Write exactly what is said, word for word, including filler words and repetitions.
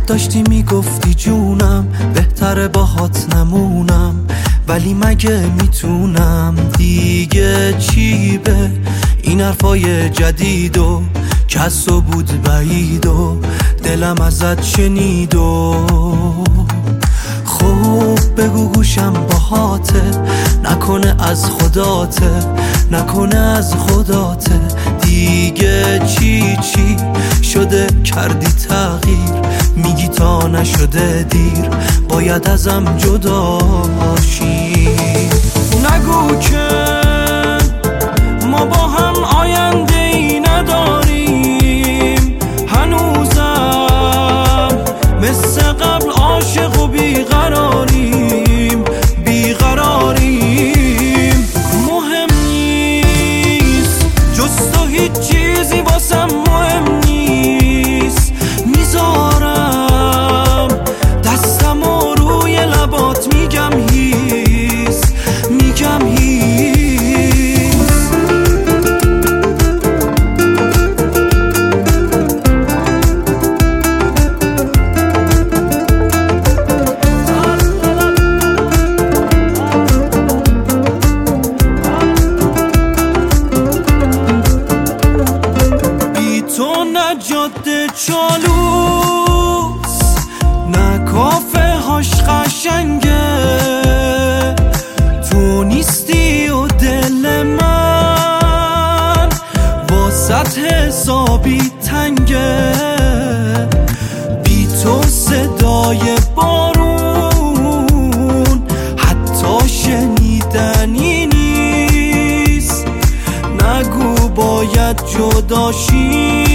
داشتی میگفتی جونم بهتره باهات نمونم، ولی مگه میتونم دیگه چی به این حرفای جدید و کس و بود بعید و دلم ازت شنید و خوب بگو گوشم باهاته، نکنه از خداته، نکنه از خداته. دیگه چی چی شده کردی تغییر، میگی تا نشده دیر باید ازم جدا شی. نگو که ما با هم آینده ای نداریم، هنوزم مثل قبل عاشق و بیقراریم بیقراریم. مهم نیست جز تو هیچ چیزی واسم مهم نیست، میذارم دستم و روی لبات میگم هیس میگم هیس. نه جاده چالوس، نه کافه هاش قشنگه، تو نیستی و دل من واسط حسابی تنگه. بی تو صدای بارون حتی شنیدنی نیست. نگو باید جدا شی،